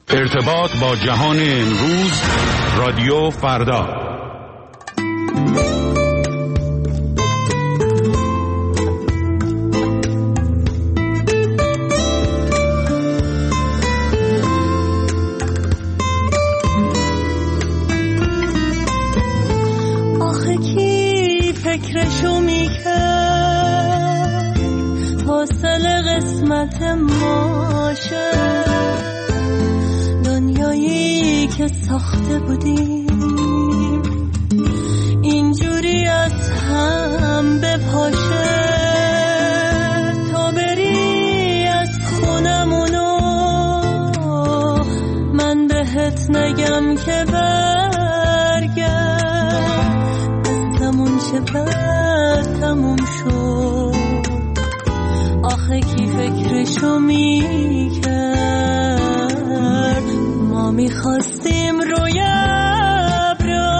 ارتباط با جهان امروز، رادیو فردا. آخه کی فکرشو میکرد حاصل قسمت ماشه، دنیایی که ساخته بودیم اینجوری از هم بپاشه. تا بری از خونمونو من بهت نگم که برگرد، بستمون چه تموم شد. آخه کی فکرشو میکرد ما میخواستیم روی ابرا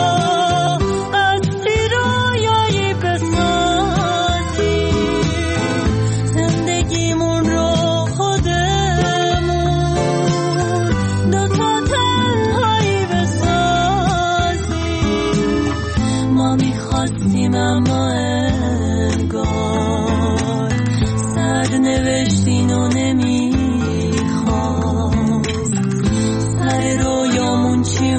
اصلی رویایی بسازیم، زندگیمون رو خودمون دوتا تنهایی بسازیم. ما میخواستیم اما انگار سرنوشتین و نمیخواست. سر رویامون چی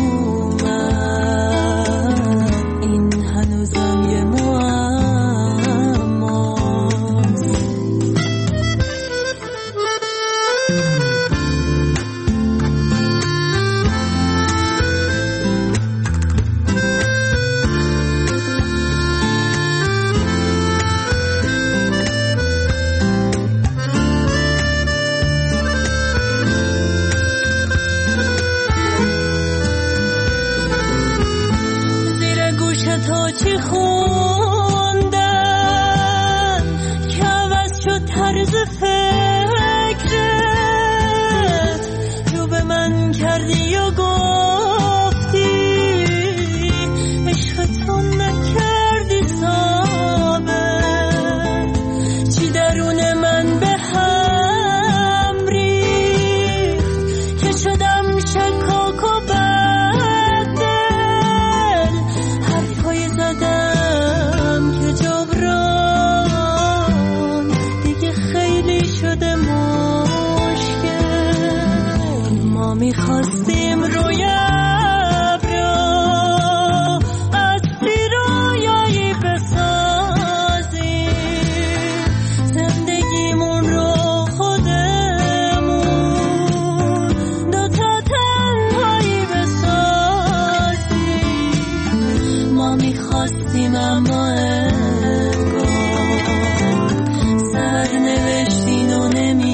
اومد این هنوزم یه معماست. تو چی خوندن که عوض شد طرز فکرت، رو به من کردی و گفتی عشقتون نکردی ثابت. چی درون من به هم ریخت که شدم شکاک و زدم که جبران دیگه خیلی شده مشکل. ما میخواستیم روی ابرا اصلی رویایی بسازیم، زندگیمون رو خودمون دوتا تنهایی بسازیم. ما میخواستیم اما انگار سرنوشتین و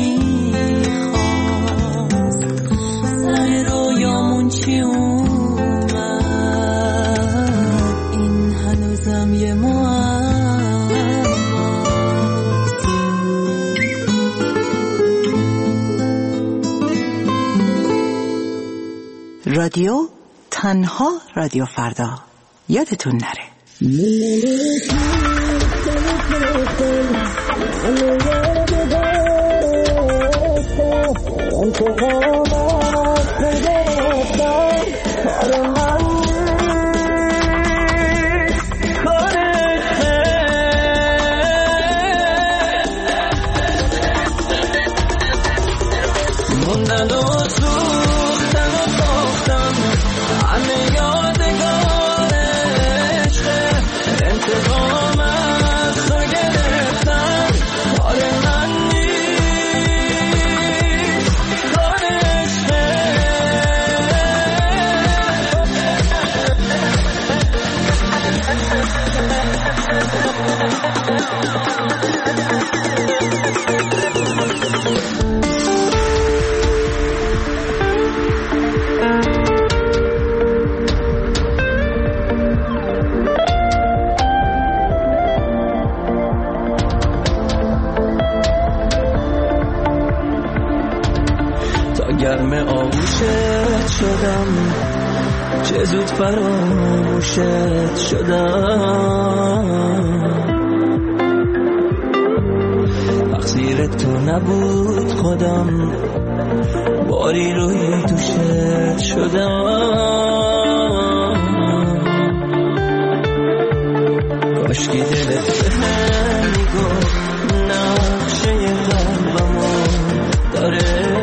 نمیخواست. سر رویامون چی اومد این هنوزم یه معماست. رادیو تنها رادیو فردا، یادتون نره. گرم آغوشت شدم، چه زود فراموشت شدم. تقصیر تو نبود خودم، با باری روی دوشت شدم، کاشکی دلت به هم میگفت نقشه قلبمو داره،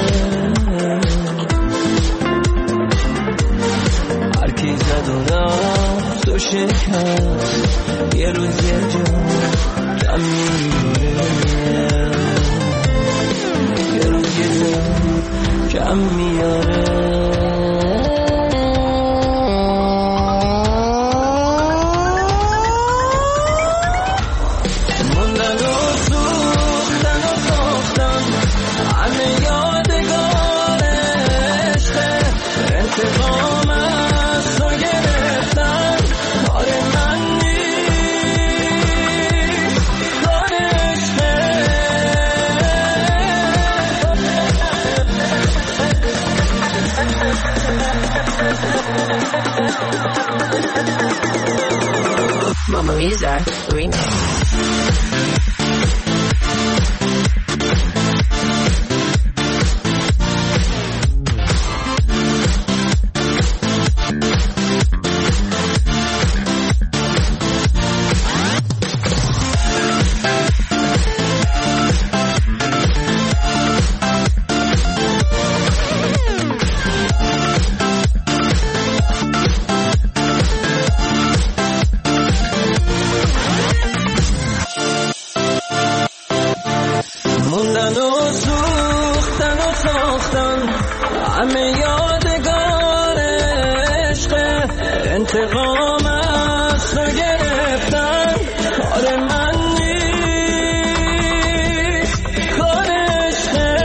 هر کی زد و رفت و شکست یه روز یه جا کم میاره، یه روز یه جا کم میاره. Mama Lisa Remix. همه یادگار عشق، انتقام از تو گرفتن کار من نیست، کار عشقه.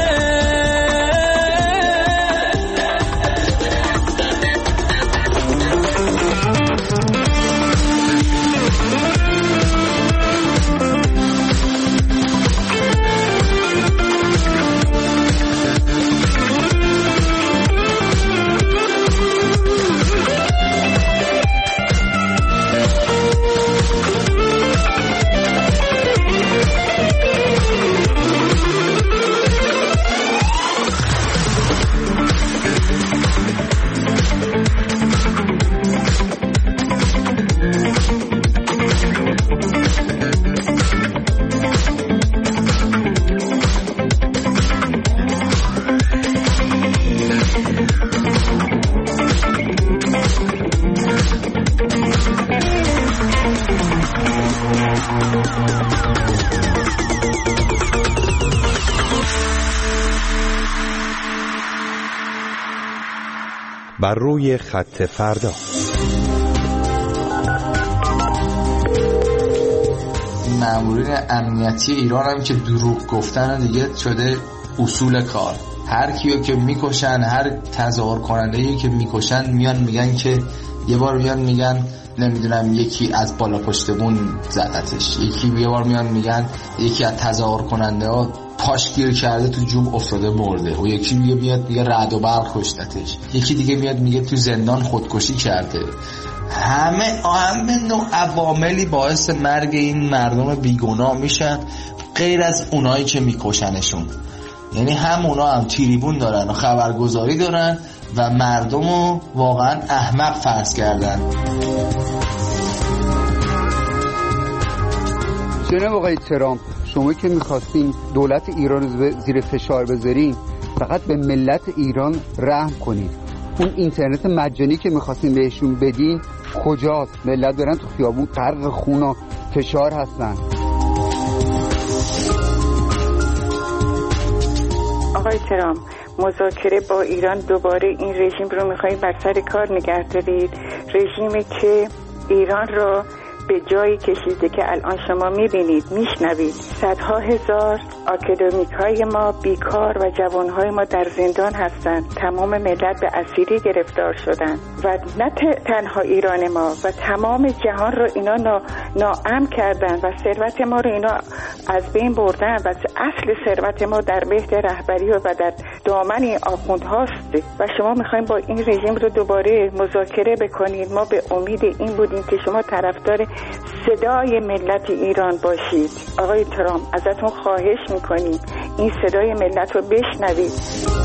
بر روی خط فردا. مامورین امنیتی ایران هم که دروغ گفتن دیگه شده اصول کار. هر کیو که میکشن، هر تظاهر کننده‌ای که میکشن میان میگن که یه بار میان میگن نمیدونم یکی از بالا پشت بون زدتش، یه بار میان میگن یکی از تظاهر کننده ها پاش گیر کرده تو جوب افتاده مرده، و یکی میاد میگه رعد و برق کشتتش، یکی دیگه میاد میگه تو زندان خودکشی کرده. همه نوع عواملی باعث مرگ این مردم بیگناه میشن، غیر از اونایی که میکشنشون. یعنی هم اونا هم تریبون دارن و خبرگزاری دارن و مردمو واقعا احمق فرض کردن. جناب آقای ترامپ، شما که میخواستین دولت ایران رو زیر فشار بذارین، فقط به ملت ایران رحم کنید. اون اینترنت مجانی که میخواستین بهشون بدین کجاست؟ ملت برن تو خیابون غرق خون و فشار هستن. آقای ترامپ، مذاکره با ایران دوباره این رژیم رو میخواین بر سر کار نگه دارید، رژیمی که ایران رو به جایی کشیده که الان شما میبینید، میشنوید صدها هزار آکادمیک‌های ما بیکار و جوانهای ما در زندان هستند. تمام ملت به اسیری گرفتار شدن و نه تنها ایران ما و تمام جهان رو اینا ناامن کردن و ثروت ما رو اینا از بین بردن و اصل ثروت ما در بهت رهبری و در دامن آخوندهاست و شما میخواین با این رژیم رو دوباره مذاکره بکنید. ما به امید این بودیم که شما طرفدار صدای ملت ایران باشید. آقای ترامپ، ازتون خواهش میکنیم این صدای ملت رو بشنوید.